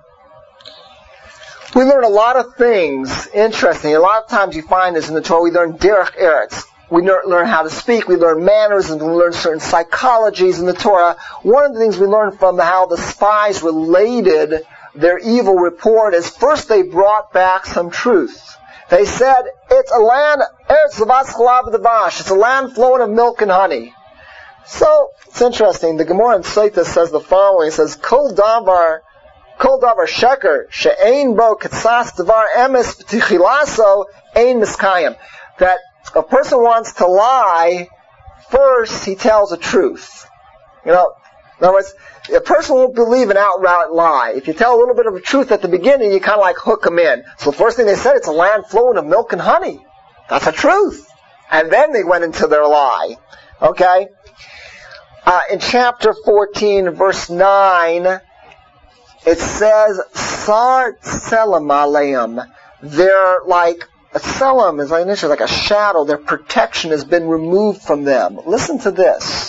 we learn a lot of things. Interesting. A lot of times you find this in the Torah. We learn derech eretz. We learn how to speak, we learn manners, and we learn certain psychologies in the Torah. One of the things we learn from how the spies related their evil report is first they brought back some truth. They said, it's a land, Eretz Zavas Chalav Davash, it's a land flowing of milk and honey. So, it's interesting, the Gemara in Sotah says the following, it says, Kol davar, Kol davar sheker, she'ein bo ketzas davar emes b'tichilaso, ein miskayim. That a person wants to lie, first he tells the truth. You know, in other words, a person won't believe an outright lie. If you tell a little bit of the truth at the beginning, you kind of like hook them in. So the first thing they said, it's a land flowing of milk and honey. That's the truth. And then they went into their lie. Okay? Uh, in chapter fourteen, verse nine, it says, Sar tselem aleim. They're like, a tselem is like, like a shadow. Their protection has been removed from them. Listen to this.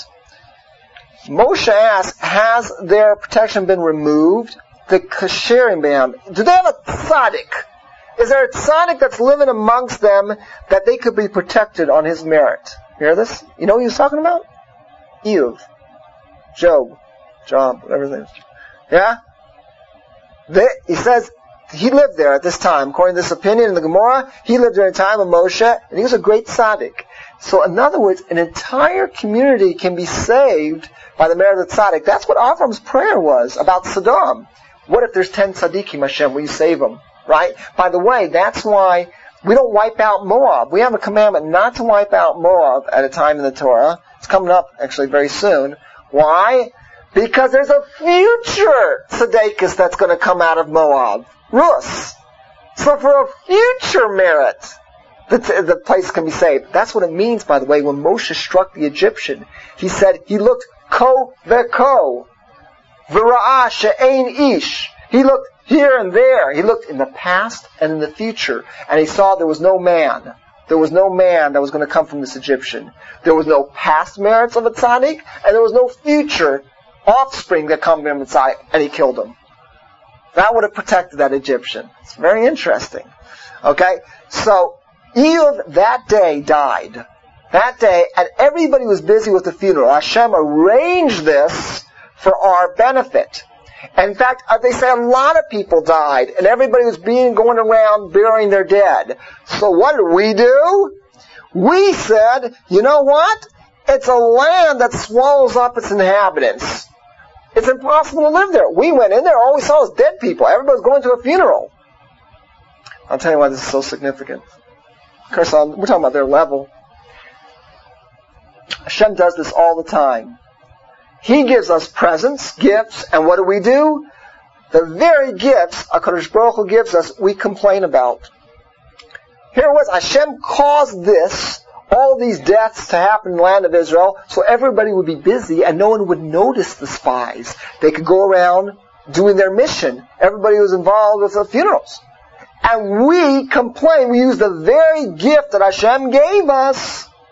Moshe asks, has their protection been removed? The kasherim bam. Do they have a tzaddik? Is there a tzaddik that's living amongst them that they could be protected on his merit? You hear this? You know what he was talking about? Eov. Job. Job. Whatever his name is. Yeah? They, he says, he lived there at this time. According to this opinion in the Gemara, he lived during the time of Moshe, and he was a great tzaddik. So in other words, an entire community can be saved by the merit of the tzaddik. That's what Avram's prayer was about Sodom. What if there's ten tzaddikim, Hashem? Will you save them? Right? By the way, that's why we don't wipe out Moab. We have a commandment not to wipe out Moab at a time in the Torah. It's coming up actually very soon. Why? Because there's a future tzaddikus that's going to come out of Moab. Rus. So for a future merit, the, t- the place can be saved. That's what it means, by the way, when Moshe struck the Egyptian. He said, he looked ko veko, v'ra'ah she'ein ish. He looked here and there. He looked in the past and in the future. And he saw there was no man. There was no man that was going to come from this Egyptian. There was no past merits of a tzaddik, and there was no future offspring that come from a tzaddik, and he killed him. That would have protected that Egyptian. It's very interesting. Okay? So, Eov that day died. That day, and everybody was busy with the funeral. Hashem arranged this for our benefit. And in fact, they say a lot of people died, and everybody was being going around burying their dead. So what did we do? We said, you know what? It's a land that swallows up its inhabitants. It's impossible to live there. We went in there, all we saw was dead people. Everybody was going to a funeral. I'll tell you why this is so significant. Of course, we're talking about their level. Hashem does this all the time. He gives us presents, gifts, and what do we do? The very gifts HaKadosh Baruch Hu gives us, we complain about. Here it was, Hashem caused this, all these deaths to happen in the land of Israel, so everybody would be busy and no one would notice the spies. They could go around doing their mission. Everybody was involved with the funerals. And we complain, we use the very gift that Hashem gave us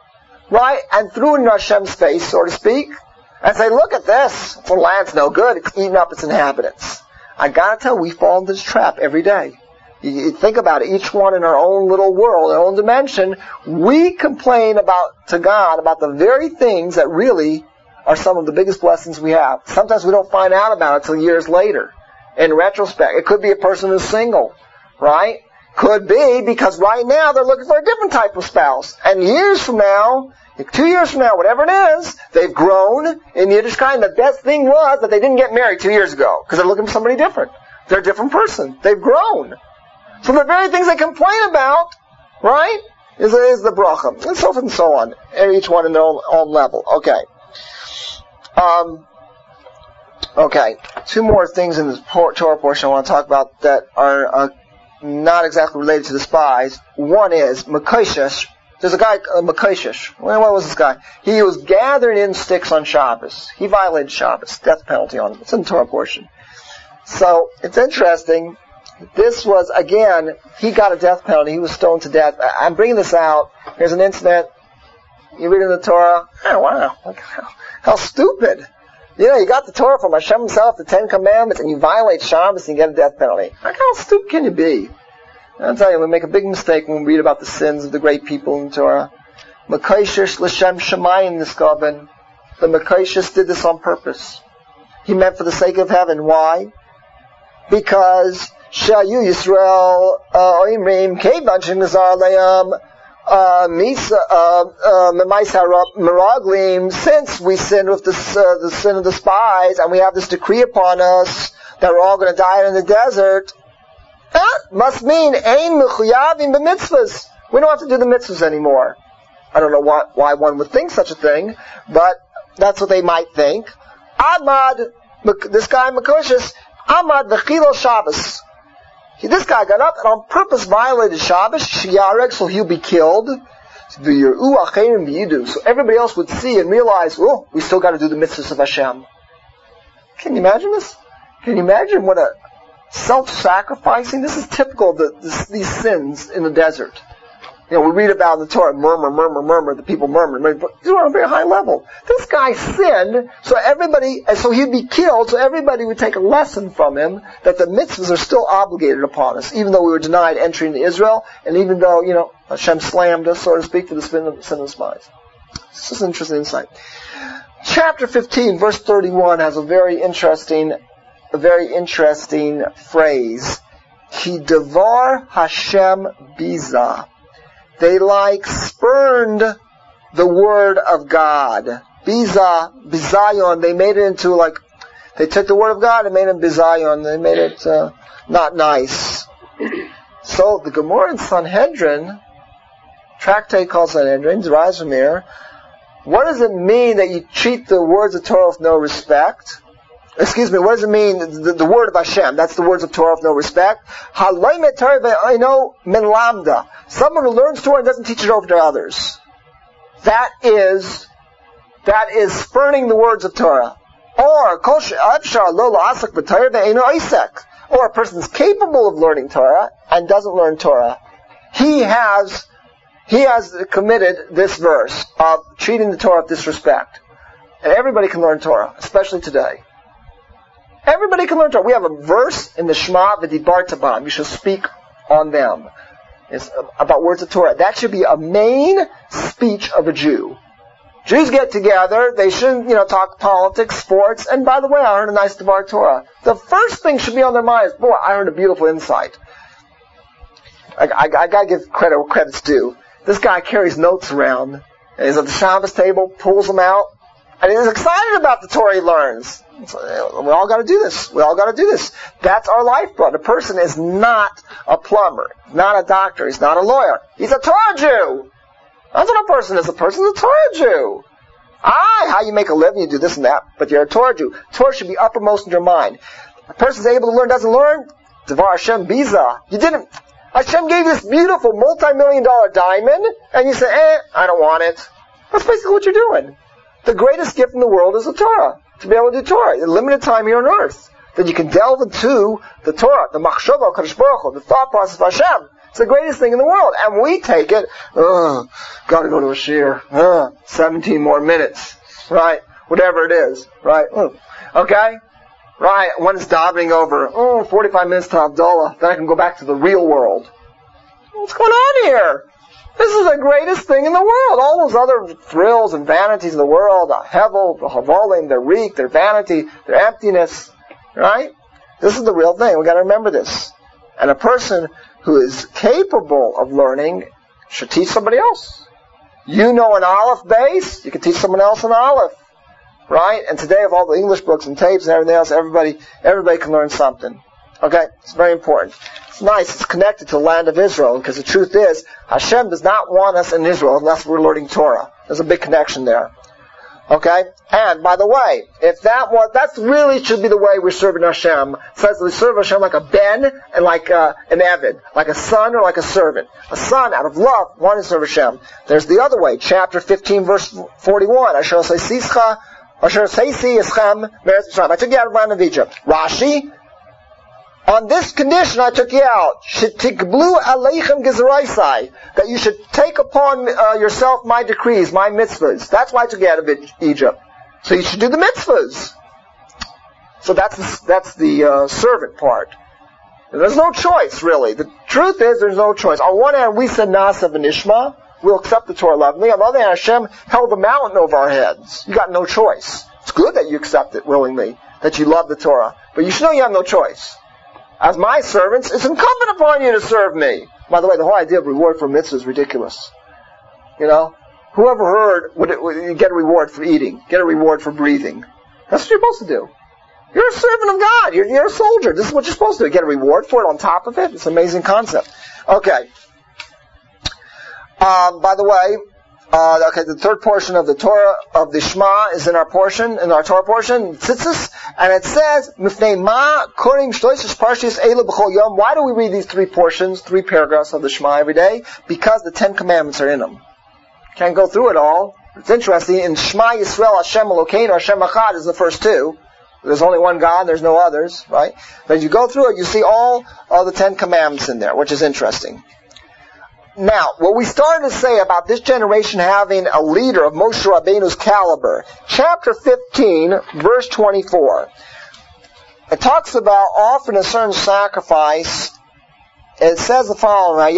right, and threw it in Hashem's face, so to speak, and say, look at this, the land's no good, it's eating up its inhabitants. I gotta tell you, we fall into this trap every day. You, you think about it, each one in our own little world, our own dimension, we complain about, to God, about the very things that really are some of the biggest blessings we have. Sometimes we don't find out about it until years later. In retrospect, it could be a person who's single, right? Could be because right now they're looking for a different type of spouse. And years from now, two years from now, whatever it is, they've grown in Yiddishkeit. The best thing was that they didn't get married two years ago because they're looking for somebody different. They're a different person. They've grown. So the very things they complain about, right, is, is the bracha. And so forth and so on. Each one in their own, own level. Okay. Um, okay. Two more things in this Torah portion I want to talk about that are uh, not exactly related to the spies. One is Mekoshesh. There's a guy, uh, Mekoshesh. Well, what was this guy? He was gathering in sticks on Shabbos. He violated Shabbos. Death penalty on him. It's in the Torah portion. So, it's interesting. This was, again, he got a death penalty. He was stoned to death. I'm bringing this out. Here's an incident. You read in the Torah. Oh, wow. Look how, how stupid. You know, you got the Torah from Hashem himself, the Ten Commandments, and you violate Shabbos and you get a death penalty. Like, how stupid can you be? I'll tell you, we make a big mistake when we read about the sins of the great people in the Torah. Mekoshesh l'shem shamayim niskaben. The Mekoshesh did this on purpose. He meant for the sake of heaven. Why? Because Shayu Yisrael oimrim kevan shenazar le'am meraglim. Since we sinned with the, uh, the sin of the spies, and we have this decree upon us that we're all going to die in the desert, that must mean ein mechuyavim b'mitzvahs. We don't have to do the mitzvahs anymore. I don't know why, why one would think such a thing, but that's what they might think. Amad, this guy Mekoshesh, Amad v'chilo Shabbos. He, this guy got up and on purpose violated Shabbos, Shiyareg, so he'll be killed. So everybody else would see and realize, oh, we still got to do the mitzvahs of Hashem. Can you imagine this? Can you imagine what a self-sacrificing? This is typical of the, this, these sins in the desert. You know, we read about in the Torah, murmur, murmur, murmur, the people murmur, murmur, but these are on a very high level. This guy sinned, so everybody, so he'd be killed, so everybody would take a lesson from him that the mitzvahs are still obligated upon us, even though we were denied entry into Israel, and even though, you know, Hashem slammed us, so to speak, for the sin of, sin of the spies. This is an interesting insight. Chapter fifteen, verse thirty-one, has a very interesting, a very interesting phrase. Ki devar Hashem biza. They like spurned the word of God. Biza, bizayon, they made it into like, they took the word of God and made it bizayon. They made it uh, not nice. So the Gemara in Sanhedrin, tractate called Sanhedrin, derives from here. What does it mean that you treat the words of Torah with no respect? Excuse me, what does it mean, the, the word of Hashem? That's the words of Torah with no respect. Someone who learns Torah and doesn't teach it over to others. That is, that is spurning the words of Torah. Or, or a person is capable of learning Torah and doesn't learn Torah. He has, he has committed this verse of treating the Torah with disrespect. And everybody can learn Torah, especially today. Everybody can learn Torah. We have a verse in the Shema, V'dibarta bam. You should speak on them. It's about words of Torah. That should be a main speech of a Jew. Jews get together. They shouldn't, you know, talk politics, sports. And by the way, I heard a nice Devar Torah. The first thing should be on their minds. Boy, I heard a beautiful insight. I, I, I gotta give credit where credit's due. This guy carries notes around. And he's at the Shabbos table, pulls them out, and he's excited about the Torah he learns. We all got to do this. We all got to do this. That's our lifeblood. A person is not a plumber, not a doctor, he's not a lawyer. He's a Torah Jew. That's what a person is. A person is a Torah Jew. Aye, how you make a living, you do this and that, but you're a Torah Jew. Torah should be uppermost in your mind. A person's able to learn, doesn't learn, Devar Hashem Biza. You didn't. Hashem gave you this beautiful multi-million dollar diamond, and you say, eh, I don't want it. That's basically what you're doing. The greatest gift in the world is the Torah. To be able to do Torah, in limited time here on earth. That you can delve into the Torah, the Machshava, Kadosh Baruch Hu, the thought process of Hashem. It's the greatest thing in the world. And we take it, ugh, gotta go to a shiur, ugh, seventeen more minutes, right? Whatever it is, right? Okay? Right, when it's davening over, oh, forty-five minutes to Havdalah, then I can go back to the real world. What's going on here? This is the greatest thing in the world. All those other thrills and vanities of the world, the hevel, the havolim, their reek, their vanity, their emptiness, right? This is the real thing. We've got to remember this. And a person who is capable of learning should teach somebody else. You know an Aleph base, you can teach someone else an Aleph. Right? And today, with all the English books and tapes and everything else, everybody everybody can learn something. Okay? It's very important. It's nice. It's connected to the land of Israel, because the truth is, Hashem does not want us in Israel unless we're learning Torah. There's a big connection there. Okay? And, by the way, if that was, that's really should be the way we're serving Hashem. It says we serve Hashem like a ben and like uh, an Eved, like a son or like a servant. A son, out of love, wanting to serve Hashem. There's the other way. Chapter fifteen, verse forty-one. I shall say, Sischa, I took you out of the land of Egypt. Rashi, on this condition I took you out. Shetikblu aleichem gezeraisai, that you should take upon uh, yourself my decrees, my mitzvahs. That's why I took you out of Egypt. So you should do the mitzvahs. So that's the, that's the uh, servant part. And there's no choice, really. The truth is, there's no choice. On one hand, we said Nasa v'nishma. We'll accept the Torah lovingly. On the other hand, Hashem held the mountain over our heads. You got no choice. It's good that you accept it willingly, that you love the Torah. But you should know you have no choice. As my servants, it's incumbent upon you to serve me. By the way, the whole idea of reward for mitzvah is ridiculous. You know? Whoever heard would, it, would you get a reward for eating, get a reward for breathing. That's what you're supposed to do. You're a servant of God. You're, you're a soldier. This is what you're supposed to do. Get a reward for it on top of it. It's an amazing concept. Okay. Um, by the way, uh, okay, the third portion of the Torah, of the Shema, is in our portion, in our Torah portion, Tzitzis, and it says, Mifnei ma korim shloishes parshas elu b'chol yom. Why do we read these three portions, three paragraphs of the Shema every day? Because the Ten Commandments are in them. Can't go through it all. It's interesting, in Shema Yisrael, Hashem Elokeinu, Hashem Echad is the first two. There's only one God, there's no others, right? But as you go through it, you see all of the Ten Commandments in there, which is interesting. Now, what we started to say about this generation having a leader of Moshe Rabbeinu's caliber, chapter fifteen, verse twenty-four, it talks about offering a certain sacrifice. It says the following,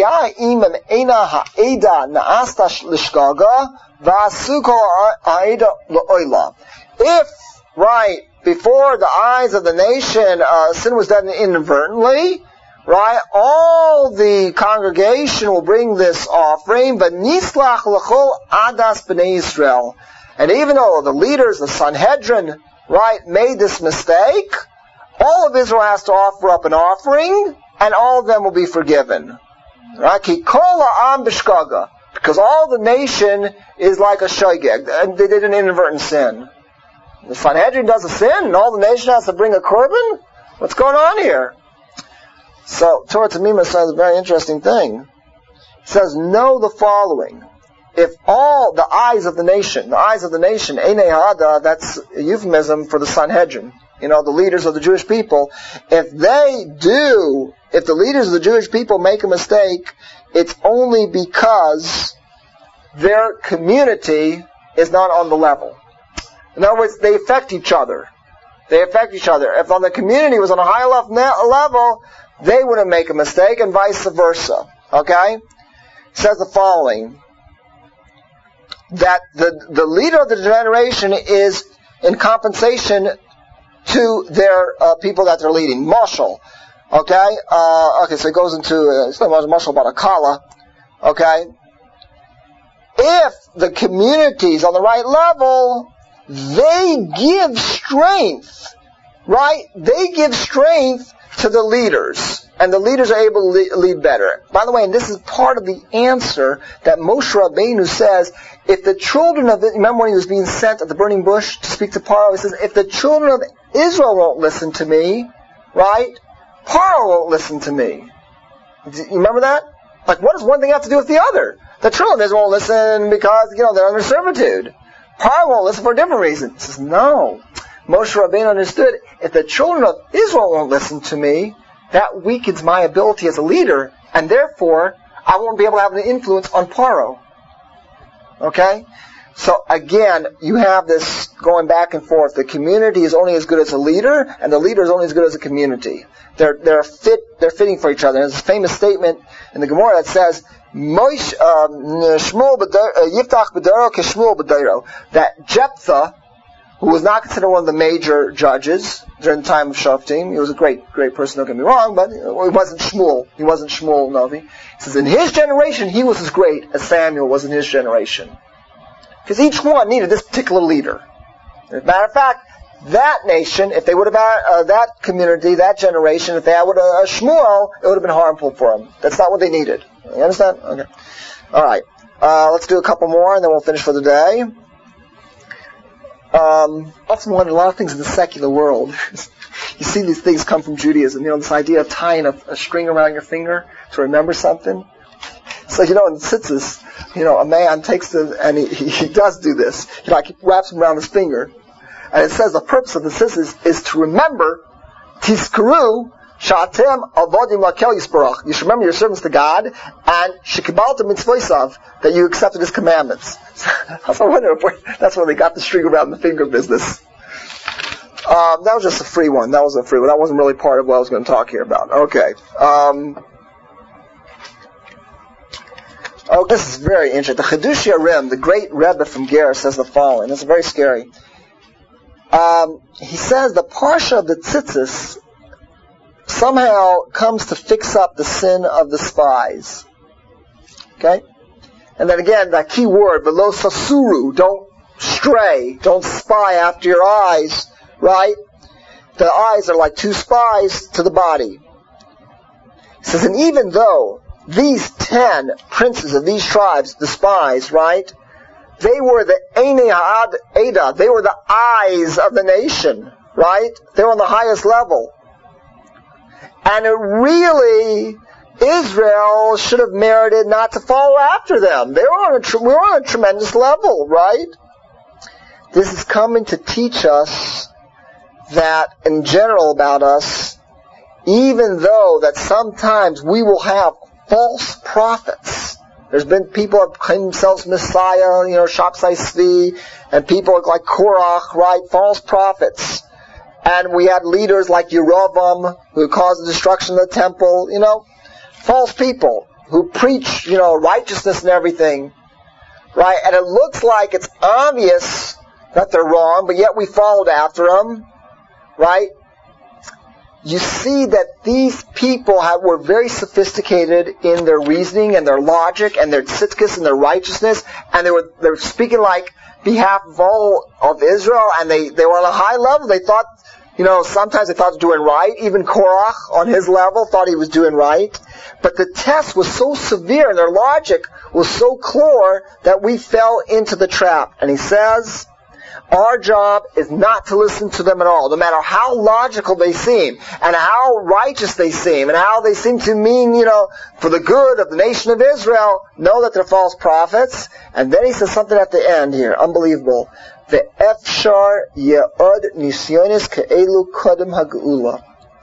if, right, before the eyes of the nation, uh, sin was done inadvertently, right, all the congregation will bring this offering, but nislach l'chol adas b'nei Yisrael. And even though the leaders, the Sanhedrin, right, made this mistake, all of Israel has to offer up an offering, and all of them will be forgiven. Right? Ki kol ha'am b'shgaga. Because all the nation is like a shogeg. And they did an inadvertent sin. The Sanhedrin does a sin, and all the nation has to bring a korban? What's going on here? So, Torah Tamima says a very interesting thing. It says, know the following. If all the eyes of the nation, the eyes of the nation, Einei Ha'ada, that's a euphemism for the Sanhedrin, you know, the leaders of the Jewish people, if they do, if the leaders of the Jewish people make a mistake, it's only because their community is not on the level. In other words, they affect each other. They affect each other. If on the community was on a high level, they wouldn't make a mistake, and vice versa. Okay? It says the following, that the, the leader of the generation is in compensation to their uh, people that they're leading. Mashal. Okay? Uh, okay, so it goes into, uh, it's not mashal about a kala. Okay? If the community is on the right level, they give strength, right? They give strength to the leaders, and the leaders are able to lead better. By the way, and this is part of the answer that Moshe Rabbeinu says, if the children of, remember when he was being sent at the burning bush to speak to Paro, he says, if the children of Israel won't listen to me, right, Paro won't listen to me. You remember that? Like, what does one thing have to do with the other? The children of Israel won't listen because, you know, they're under servitude. Paro won't listen for a different reason. He says, no. Moshe Rabbeinu understood, if the children of Israel won't listen to me, that weakens my ability as a leader, and therefore, I won't be able to have an influence on Paro. Okay? So again, you have this going back and forth. The community is only as good as a leader, and the leader is only as good as a community. They're they're fit. They're fitting for each other. There's a famous statement in the Gemara that says, "Moish Shmuel Yiftach b'daro k'Shmuel b'daro." That Jephthah, who was not considered one of the major judges during the time of Shoftim, he was a great great person. Don't get me wrong, but he wasn't Shmuel. He wasn't Shmuel Novi. He says in his generation he was as great as Samuel was in his generation. Because each one needed this particular leader. As a matter of fact, that nation, if they would have had uh, that community, that generation, if they had uh, Shmuel, it would have been harmful for them. That's not what they needed. You understand? Okay. All right. Uh, let's do a couple more, and then we'll finish for the day. Um, often wonder a lot of things in the secular world. You see these things come from Judaism. You know, this idea of tying a, a string around your finger to remember something. So, you know, in tzitzis, you know, a man takes the, and he, he, he does do this. He like, he wraps them around his finger. And it says the purpose of the tzitzis is to remember, Tizkuru, Shatem Avodim Lakel Yisparach. You should remember your servants to God, and Shekibalta Mitzvoisav, that you accepted His commandments. I wonder if that's where they got the string around the finger business. Um, that was just a free one. That was a free one. That wasn't really part of what I was going to talk here about. Okay. Um, Oh, this is very interesting. The Chidushei HaRim, the great Rebbe from Ger, says the following. This is very scary. Um, he says the Parsha of the Tzitzis somehow comes to fix up the sin of the spies. Okay? And then again, that key word, velo sasuru, don't stray, don't spy after your eyes, right? The eyes are like two spies to the body. He says, and even though these ten princes of these tribes, the spies, right? They were the Einei Ha'ada, they were the eyes of the nation, right? They were on the highest level. And it really, Israel should have merited not to follow after them. They were on a, we were on a tremendous level, right? This is coming to teach us that, in general about us, even though that sometimes we will have false prophets. There's been people who have claimed themselves Messiah, you know, Shapsai Tzvi, and people like Korach, right? False prophets. And we had leaders like Yerovam, who caused the destruction of the temple, you know, false people who preach, you know, righteousness and everything, right? And it looks like it's obvious that they're wrong, but yet we followed after them, right? You see that these people have, were very sophisticated in their reasoning and their logic and their tzidkus and their righteousness, and they were they were speaking like behalf of all of Israel, and they, they were on a high level. They thought, you know, sometimes they thought they were doing right. Even Korach, on his level, thought he was doing right. But the test was so severe and their logic was so clear that we fell into the trap. And he says, our job is not to listen to them at all, no matter how logical they seem, and how righteous they seem, and how they seem to mean, you know, for the good of the nation of Israel. Know that they're false prophets. And then he says something at the end here, unbelievable. Ve'efshar ye'od nisyonis ke'elu kodem ha'geula.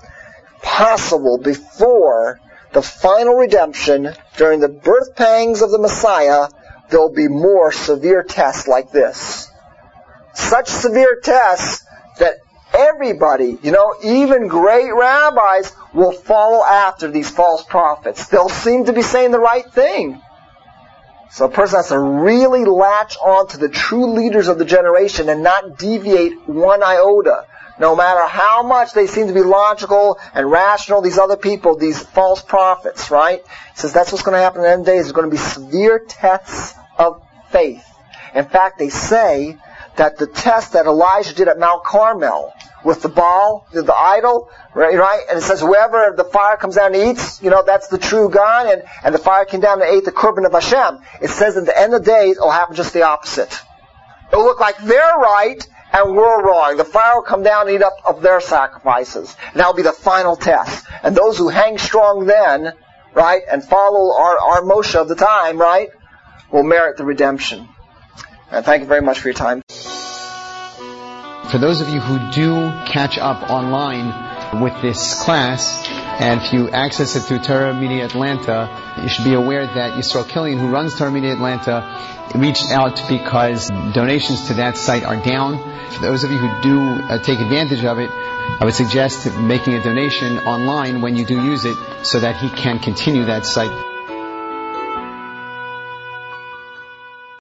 Possible before the final redemption, during the birth pangs of the Messiah, there'll be more severe tests like this. Such severe tests that everybody, you know, even great rabbis, will follow after these false prophets. They'll seem to be saying the right thing. So a person has to really latch on to the true leaders of the generation and not deviate one iota. No matter how much they seem to be logical and rational, these other people, these false prophets, right? He says that's what's going to happen in the end of days. There's going to be severe tests of faith. In fact, they say that the test that Elijah did at Mount Carmel with the Baal, the idol, right, right? And it says whoever the fire comes down and eats, you know, that's the true God, and, and the fire came down and ate the Korban of Hashem. It says at the end of the days, it'll happen just the opposite. It'll look like they're right and we're wrong. The fire will come down and eat up of their sacrifices. And that'll be the final test. And those who hang strong then, right, and follow our, our Moshe of the time, right, will merit the redemption. And thank you very much for your time. For those of you who do catch up online with this class, And if you access it through Torah Media Atlanta, you should be aware that Yisrael Killian, who runs Torah Media Atlanta, reached out because donations to that site are down. For those of you who do uh, take advantage of it, I would suggest making a donation online when you do use it so that he can continue that site.